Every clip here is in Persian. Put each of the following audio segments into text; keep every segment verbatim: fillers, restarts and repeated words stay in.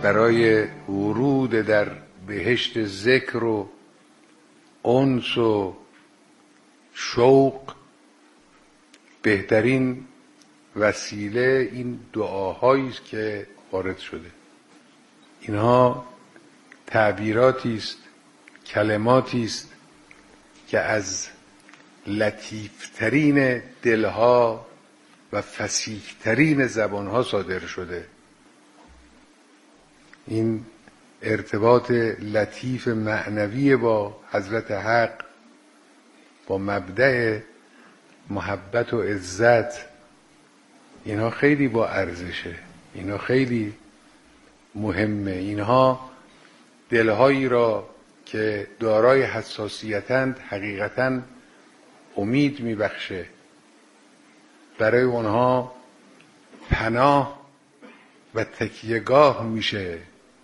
برای ورود در بهشت ذکر و انس و شوق بهترین وسیله این دعاهایی است که وارد شده. اینها تعبیراتی است، کلماتی است که از لطیفترین دلها و فصیحترین زبانها صادر شده. این ارتباط لطیف معنوی با حضرت حق، با مبدأ محبت و عزت، اینها خیلی با ارزشه، اینها خیلی مهمه. اینها دلهایی را که دارای حساسیتند حقیقتاً امید میبخشه، برای اونها پناه و تکیهگاه میشه.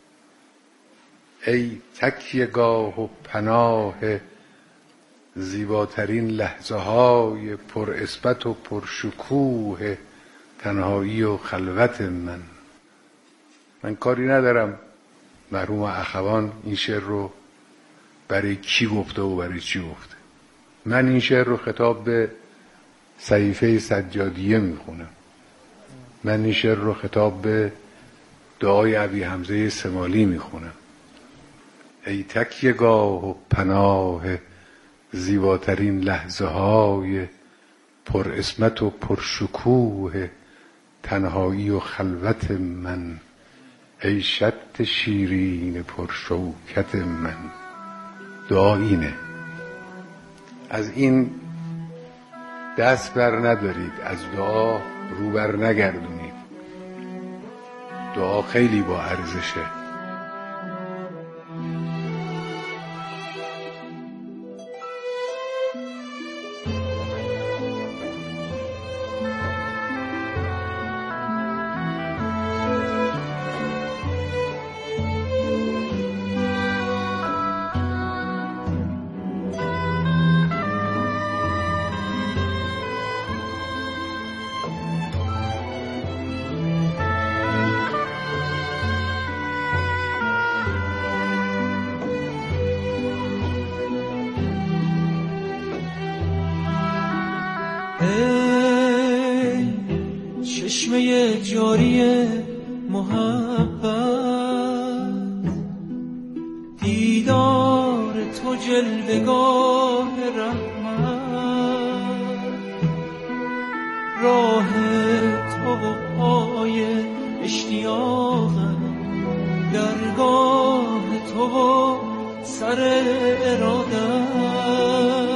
ای تکیهگاه و پناه زیباترین لحظه های پر عصمت و پر شکوه تنهایی و خلوت من. من کاری ندارم مرحوم اخوان این شعر رو برای کی گفته و برای چی گفته. من این شعر رو خطاب به صحیفه سجادیه میخونم. من این شعر رو خطاب به دعای ابی حمزه سمالی میخونم. ای تکیهگاه و پناه زیباترین لحظه های پر عصمت و پر شکوه تنهایی و خلوت من. ای شط شیرین پر شوکت من. دعا اینه. از این دست بر ندارید، از دعا رو بر نگردونید. دعا خیلی با ارزشه. ای چشمه جاری محبت، دیدار تو جلوگاه رحمت، راه تو و پای اشتیاقم، درگاه تو و سر ارادت.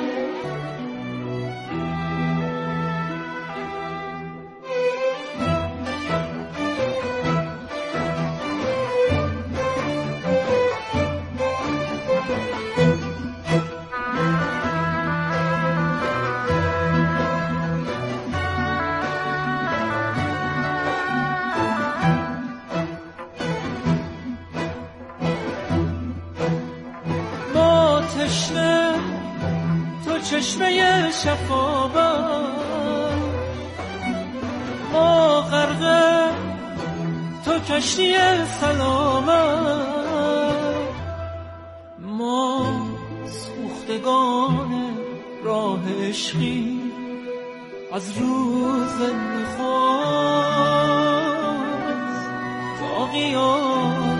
تو چشمه شفابت، ما غرقه تو کشتی سلامت، ما سوختگان راه عشقی از روز نخست تا قیامت.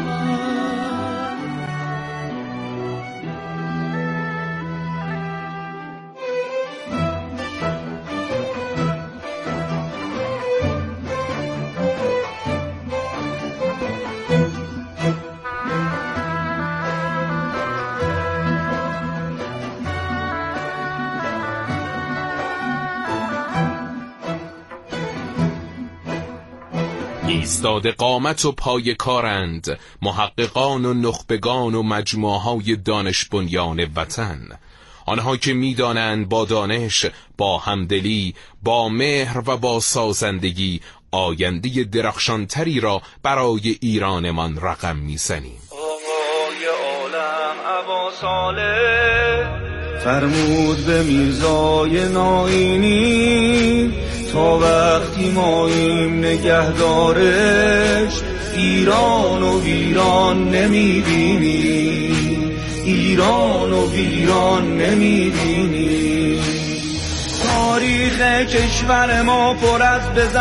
ایستاده قامت و پای کارند محققان و نخبگان و مجموعهای دانش بنیان وطن، آنها که می‌دانند با دانش، با همدلی، با مهر و با سازندگی آینده درخشانتری را برای ایرانمان رقم می‌زنیم. آقای عالم ابا صالح فرمود به میرزای ناینی، تا وقتی ماییم نگهدارش، ایران و ویران نمیبینی، ایران و ویران نمیبینی. تاریخ کشور ما پر از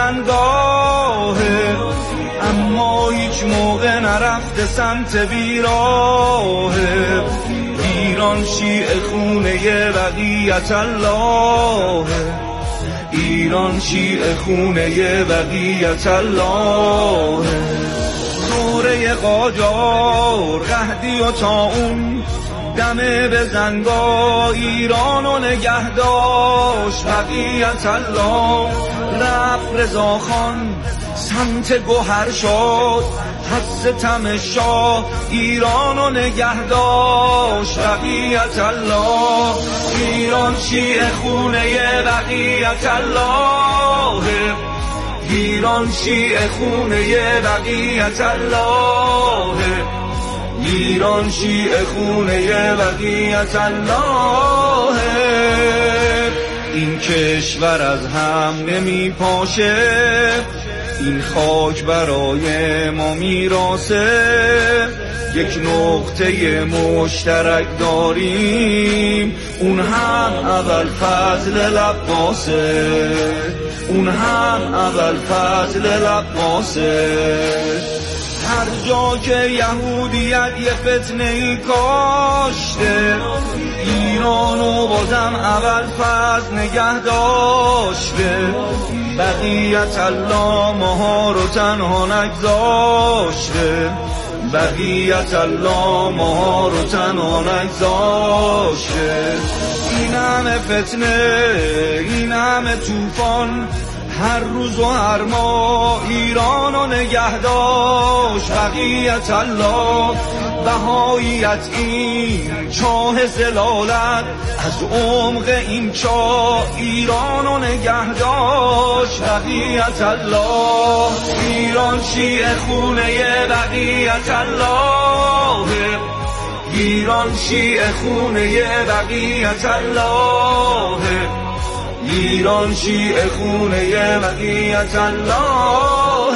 بزنگاهه، اما هیچ موقع نرفته سمت بیراهه. ایران شیعه خونه بقیت الله، ایران شیعه خونه بقیت الله. دوره قاجار قحطی و طاعون دمه بزنگاه ایران و نگه داشت بقیت الله. رفت رضاخان سمت گوهر شد، حس ستم شاه ایران و نگه داشت بقیت الله. ایران شیعه خونه بقیت الله، ایران شیعه خونه بقیت الله، ایران شیعه خونه بقیت الله. این کشور از هم نمی پاشه، این خاک برای ما میراثه. یک نقطه مشترک داریم، اون هم اول فضل العباسه، اون هم اول فضل العباسه. هر جا که یهودیت یه فتنه ای کاشته، ایرانو بازم اول فضل نگه داشته. بقیت الله ماها رو تنها نگذاشته، بقیت الله ماها رو تنها نگذاشته. این همه فتنه، این همه طوفان، هر روز و هر ماه ایرانو نگه داشت بقیت الله. بهاییت این چاه زلالت، از عمق این چاه ایرانو نگه داشت بقیت الله. ایران شیعه خونه بقیت الله، ایران شیعه خونه بقیت الله، ایران شیعه خونه بقیت الله.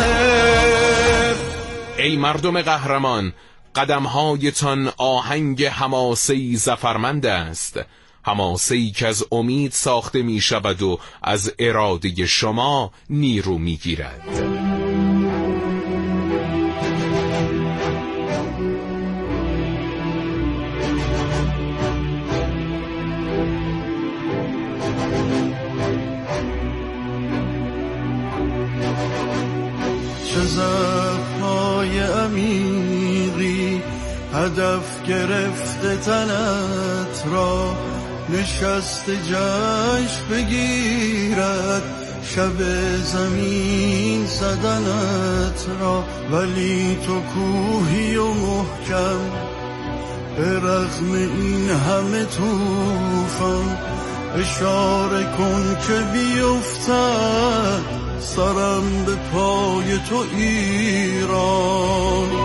ای مردم قهرمان، قدمهایتان آهنگ حماسه‌ای زفرمند است، حماسه‌ای که از امید ساخته می شود و از اراده شما نیرو می گیرد. چه زب‌های عمیقی هدف گرفته تنت را، نشست جشن بگیرد شب زمین زدنت را. ولی تو کوهی و محکم، به رغم این همه طوفان، اشاره کن که بیفتد سرم به پای تو ایران.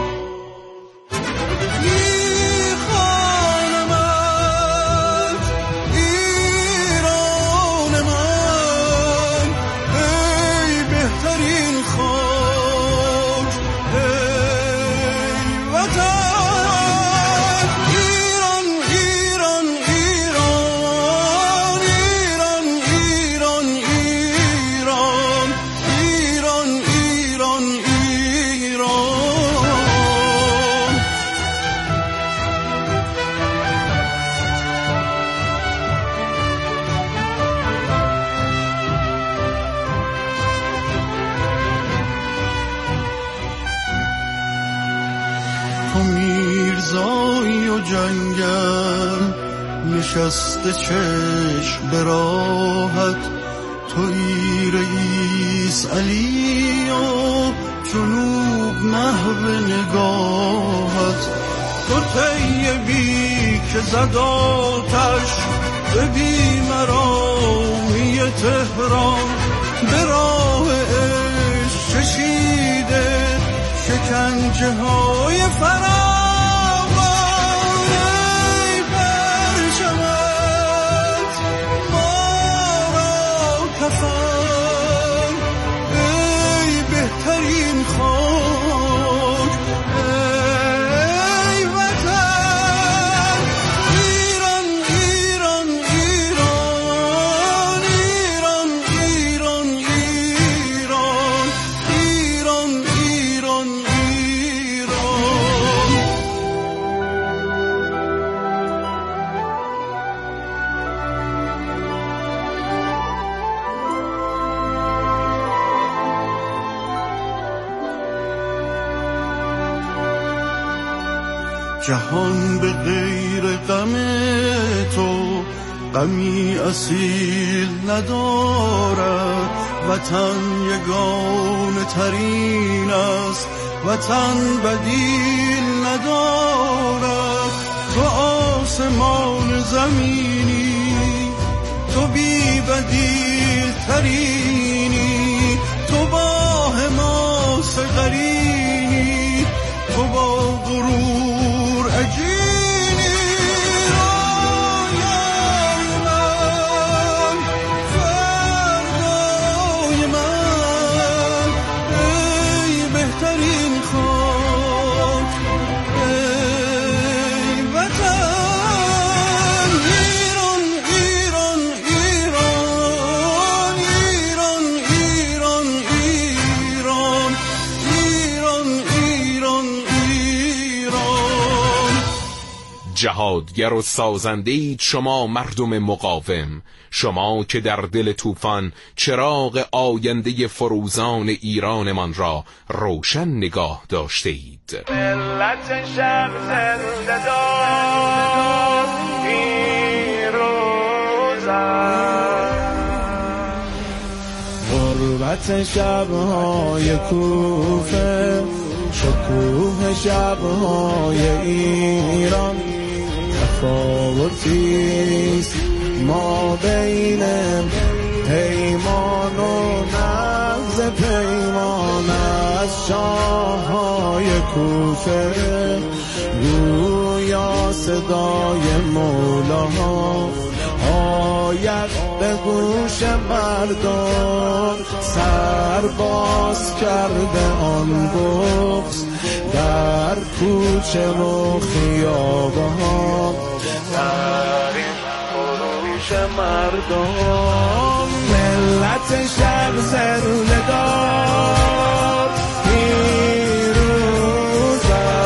تو میرزایی و جنگل نشسته چشم به راحت، تو رئیس علی و جنوب محو نگاهت. تو طیبی که زد آتش به بیمرامی تهران، به راه عشق چشیده شکنجه های فراوان. ای پرچمت ما را کفن، ای بهترین خاک جهان به غیر غم تو غمی اصیل ندارد. وطن یگانه ترین است، وطن بدیل ندارد. تو آسمان زمینی، تو بی بدیل ترینی، تو با حماس قرینی، تو با غرور عجینی. جهادگر و سازنده‌اید شما مردم مقاوم، شما که در دل طوفان چراغ آینده فروزان ایرانمان را روشن نگاه داشته اید. ملت شب زنده دار پیروز غربت شب‌های کوفه، شکوه شب‌های ایران، تفاوتیست ما بین پیمان و نقض پیمان. از شاه‌های کوفه گویا صدای مولاها آید به گوش مردم. سر باز کرده آن بغض در کوچه و خیابان، در این خروش مردم. ملت شب زنده دار پیروز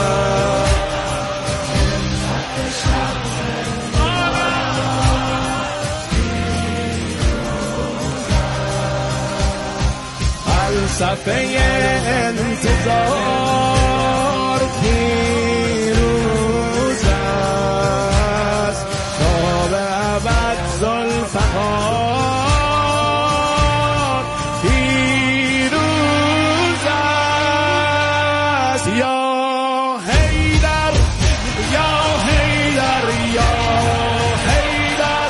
فلسفه انتظار پیروز است تا به ابد ذوالفقار پیروز است. یا حیدر یا حیدر یا حیدر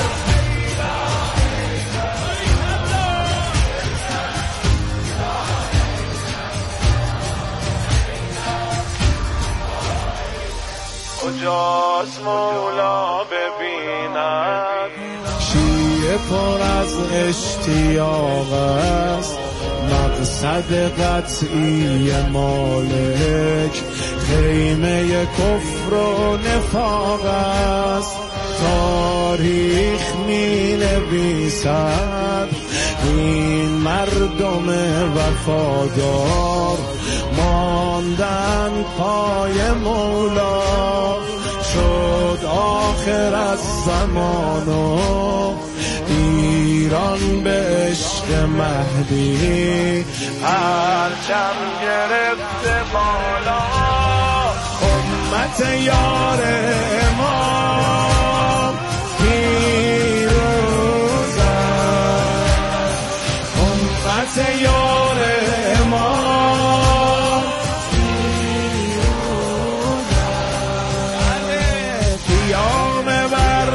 کجاست مولا ببیند؟ شیعه پر از اشتیاق است، مقصد قطعی مالک خیمه کفر و نفاق است. تاریخ می نویسد این مردم وفادار ماندن پای مولا. شد آخر از زمان و ایران به عشق مهدی پرچم گرفته بالا. امت یار امام پیروز است، امت یار امام پیروز است. قیام بر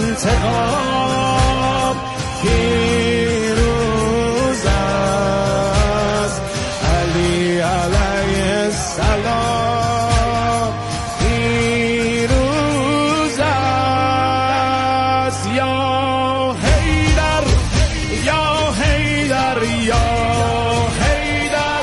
انتقام پیروز است. علی علیه السلام پیروز است. یا حیدر یا حیدر یا حیدر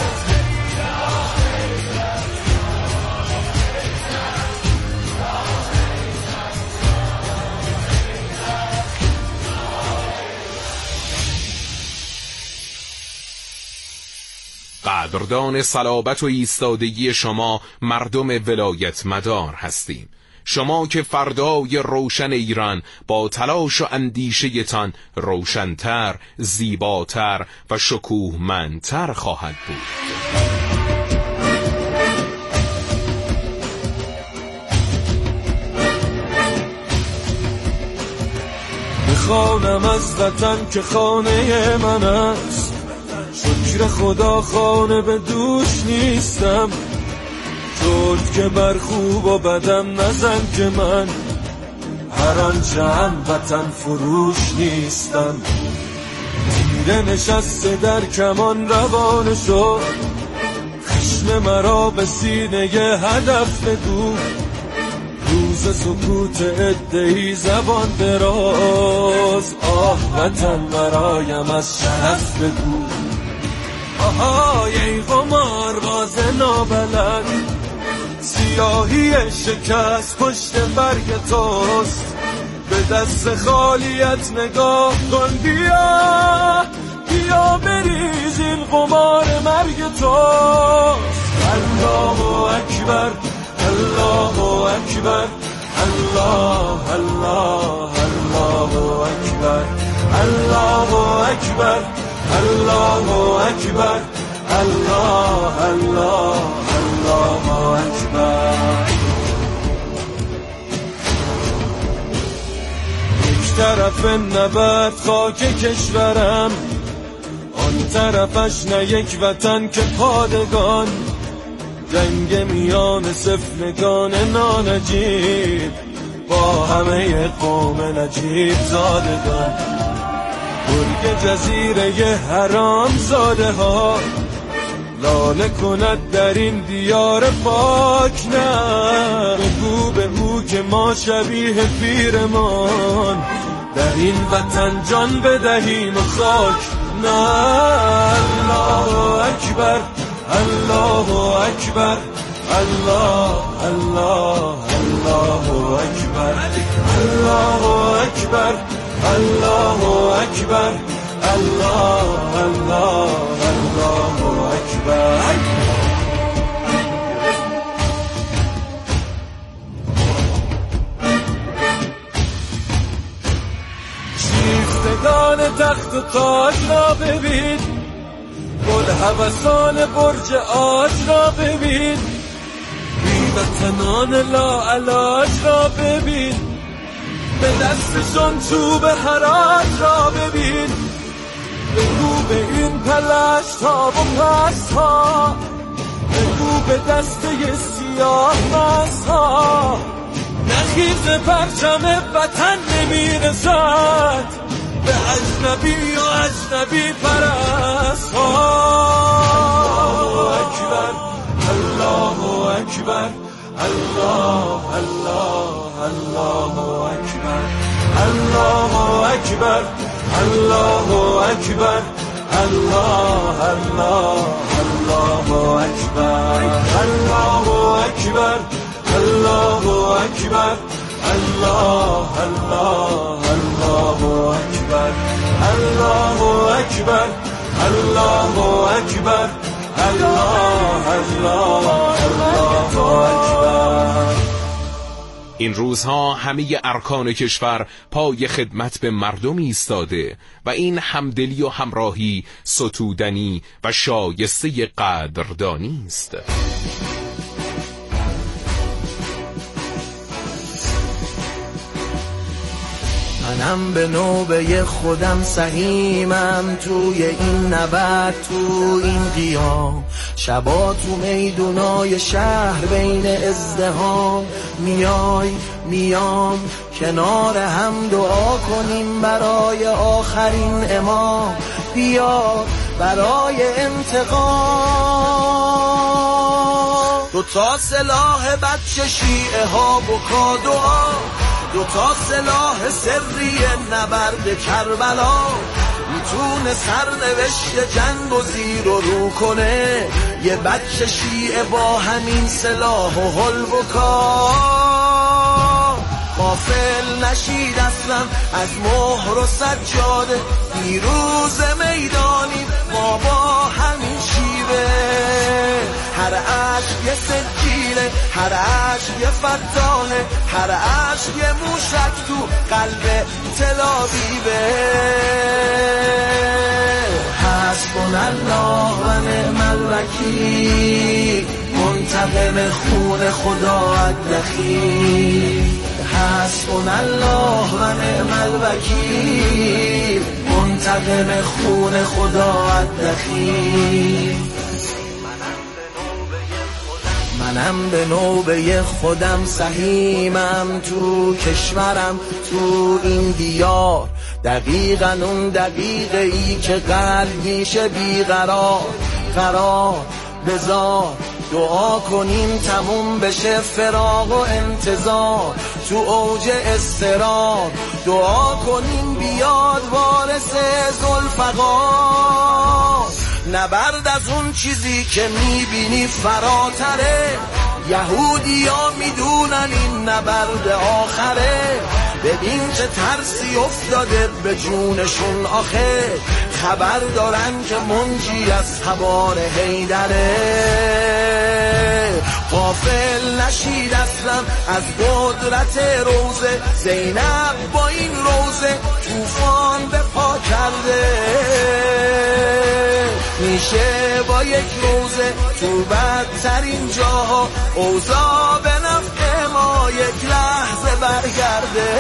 قدردان صلابت و ایستادگی شما مردم ولایت مدار هستیم. شما که فردای روشن ایران با تلاش و اندیشه تان روشن‌تر، زیباتر و شکوهمندتر خواهد بود. بخوانم از وطن که خانه من است. شکر خدا خانه به دوش نیستم، جد که بر خوب و بدم نزن که من هر آنچه هم وطن فروش نیستم. تیره نشسته در کمان روانه شد، خشم مرا به سینه هدف بگو. روز سکوت عده‌ای زبان دراز، آه وطن مرایم از شرف بگو. آهای ای قمار باز نابلند، سیاهی شکست پشت برگ توست. به دست خالیت نگاه کن، بیا بیا بریز این قمار مرگ توست. الله اکبر الله اکبر الله الله الله اکبر الله اکبر الله اکبر الله الله الله اکبر. یک طرف نبرد خاک کشورم، آن طرفش نه یک وطن که پادگان. جنگ میان سفلگان نانجیب با همه قوم نجیب زادگان. برگ جزیره حرام زاده ها لاله کند در این دیار پاک. نه بگو به او که ما شبیه پیرمان در این وطن جان بدهیم و خاک. نه الله اکبر الله اکبر الله الله الله اکبر الله اکبر الله اکبر الله الله الله اکبر. شیفتگان تخت و تاج را ببین، گل هوسان برج آج را ببین. بی‌وطنان لاعلاج را ببین، به دستشون چوب حراج را ببین. بگو به این پلشت ها و پست ها، بگو به دسته سیاه مست ها نخیز پرچم وطن نمیرسد به اجنبی و اجنبی پرست ها. الله اکبر الله اکبر الله الله الله اکبر الله اکبر الله اکبر الله الله الله اکبر الله اکبر الله اکبر الله الله الله اکبر الله اکبر الله اکبر الله الله الله اکبر. این روزها همه ارکان کشور پای خدمت به مردم ایستاده و این همدلی و همراهی ستودنی و شایسته قدردانی است. منم به نوبه خودم سهیمم توی این نبرد، تو این قیام. شبا تو میدونای شهر بین ازدهام، میای میام کنار هم دعا کنیم برای آخرین امام. بیا برای انتقام. دو تا سلاح بچه شیعه ها بکا دعا، دو تا سلاح سری نبرد کربلا. میتونه سرنوشت جنگ و زیر و رو کنه یه بچه شیعه با همین سلاح و حل بکا. غافل نشید اصلا از مهر و سجاده، پیروز میدانی ما با همین شیوه. هر عشق یه سجیله، هر عشق یه فتاله، هر عشق یه موشک تو قلب تل‌آویوه. حسبنا الله و نعم الوکیل، منتقم خون خدا الدخیل. حسبنا الله و نعم الوکیل، منتقم خون خدا الدخیل. منم به نوبه خودم سهیمم، تو کشورم تو این دیار، دقیقاً اون دقیقه ای که قلب میشه بیقرار. قرار بذار دعا کنیم تموم بشه فراق و انتظار، تو اوج استرار دعا کنیم بیاد وارث ذوالفقار. نبرد از اون چیزی که میبینی فراتره، یهودی ها میدونن این نبرد آخره. ببین چه ترسی افتاده به جونشون آخه، خبر دارن که منجی از تبار حیدره. غافل نشید اصلا از قدرت روزه، زینب با این روزه طوفان به پا کرده. میشه با یک روزه تو بدترین جاها اوضاع به نفع ما یک لحظه برگرده.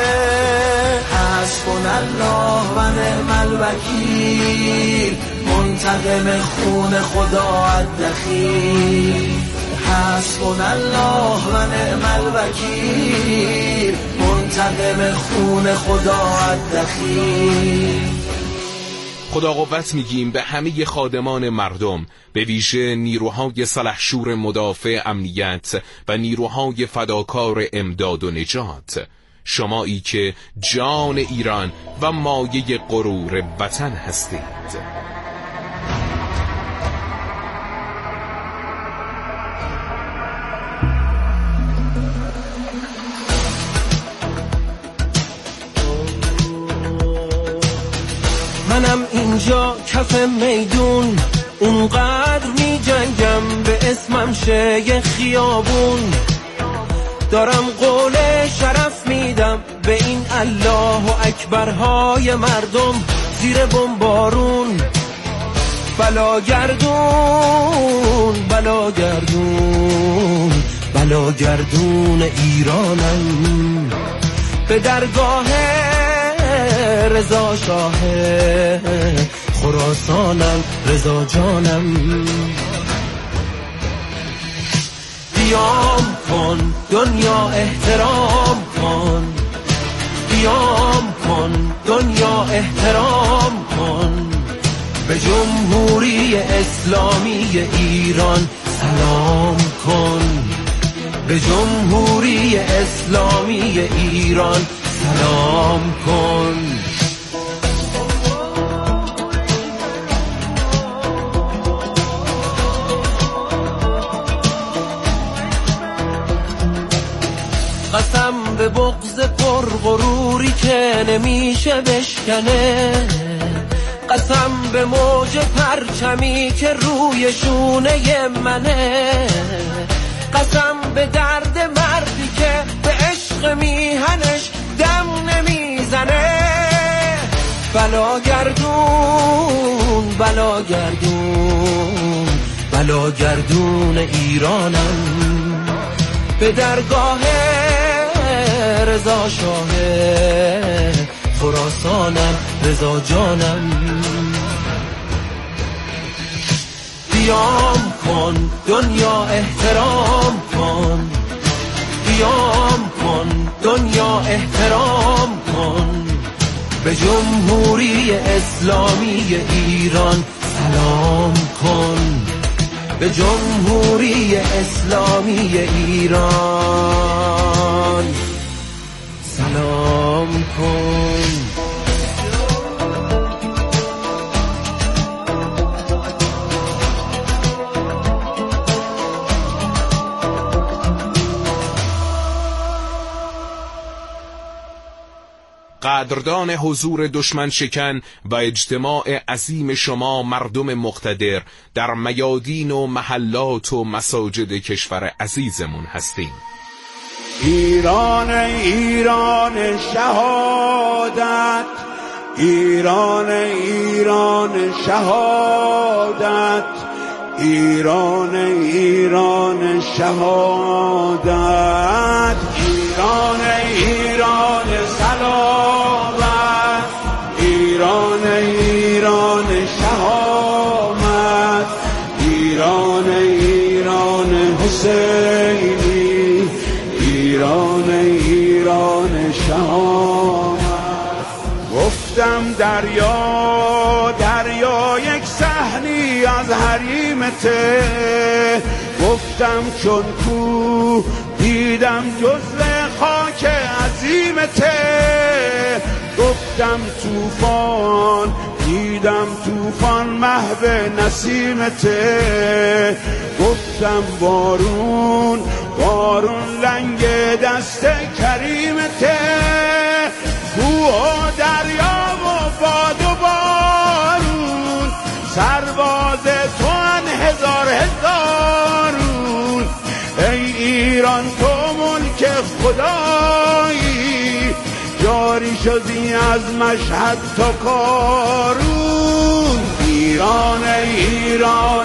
حسبنا الله و نعم الوکیل، منتقم خون خدا الدخیل. حسبنا الله و نعم الوکیل، منتقم خون خدا الدخیل. خدا قوت میگیم به همه خادمان مردم، به ویژه نیروهای سلحشور مدافع امنیت و نیروهای فداکار امداد و نجات، شمایی که جان ایران و مایه غرور وطن هستید. منم اینجا کف میدون، اونقدر می جنگم به اسمم شه یه خیابون. دارم قول شرف میدم به این الله و اکبرهای مردم زیر بمبارون. بلا گردون بلا گردون بلا گردون ایرانم، به درگاه رضا شاه خراسانم، رضا جانم. قیام کن دنیا احترام کن، قیام کن دنیا احترام کن، به جمهوری اسلامی ایران سلام کن، به جمهوری اسلامی ایران سلام کن. قسم به بغض پرغروری که نمیشه بشکنه، قسم به موج پرچمی که روی شونه منه، قسم به درد مردی که به عشق میهنش دم نمیزنه. بلا گردون بلا گردون بلا گردون ایرانم، به درگاه رضا شاه خراسانم، رضا جانم. قیام کن دنیا احترام کن، قیام کن دنیا احترام کن، به جمهوری اسلامی ایران سلام کن، به جمهوری اسلامی ایران سلام کن. قدردان حضور دشمن شکن و اجتماع عظیم شما مردم مقتدر در میادین و محلات و مساجد کشور عزیزمون هستیم. ایران ایران شهادت، ایران ایران شهادت، ایران ایران شهادت، ایران گفتم دریا دریا یک صحنی از حریمته، گفتم چون کو دیدم جزو خاک عظیمته، گفتم طوفان دیدم طوفان محو نسیمته، گفتم بارون بارون لنگ دست کریمته، کوه و دریا و باد و بارون سرباز تو ان هزار هزارون، ای ایران تو ملک خدایی، جاری شدی از مشهد تا کارون. ایران ایران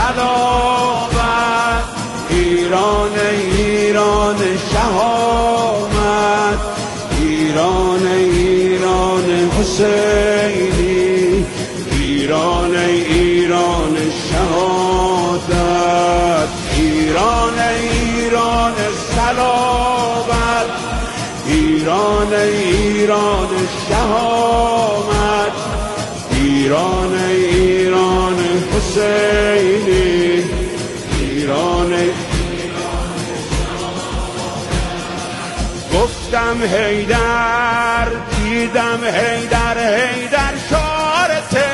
صلابت، ایران ایران شهامت، ایران ایران حسینی، ایران ایران شهادت، ایران ایران صلابت، ایران ایران شهامت، ایران ایران حسینی، ایران گفتم حیدر دیدم حیدر حیدر شارته،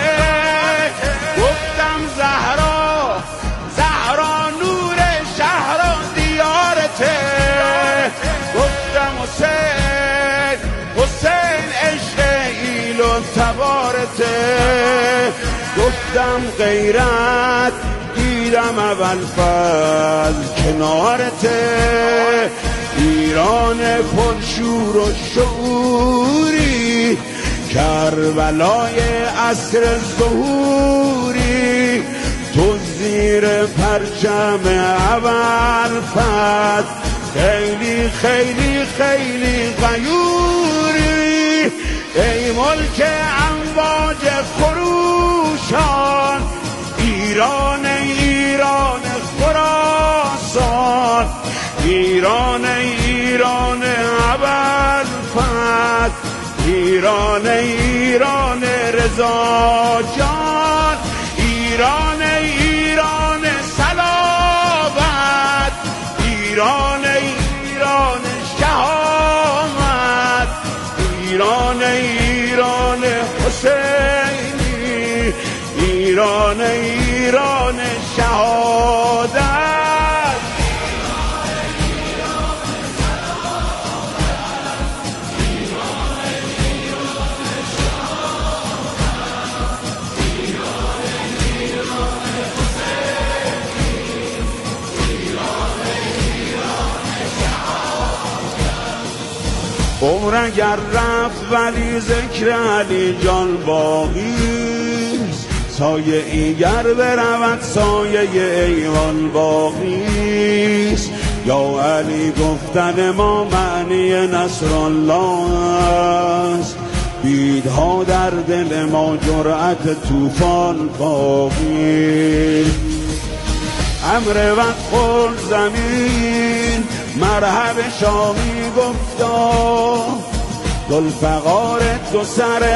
گفتم زهرا زهرا نور شهر و دیارته، گفتم حسین حسین عشق ایل و تبارته، گفتم غیرت دیدم اول فضل کنارته، ایران پرشور و شعوری، کربلای عصر ظهوری، تو زیر پرچم اول فضل خیلی خیلی خیلی غیوری، ای ملک امواج خروشان، ایران ایران خراسان، ایران ایران ابوالفضل، ایران ایران رضا جان، ایران ایران صلابت، ایران ایران شهامت، ایران ایران حسینی، ایران ایران شهادت. عمر اگر رفت ولی ذکر علی جان باقیست، سایه ایگر برود سایه ایوان باقیست، یا علی گفتن ما معنی نصر الله است، بیدها در دل ما جرأت طوفان باقی، امر وقت خورد زمین مرحب شامی گفتا، ذوالفقار دو سر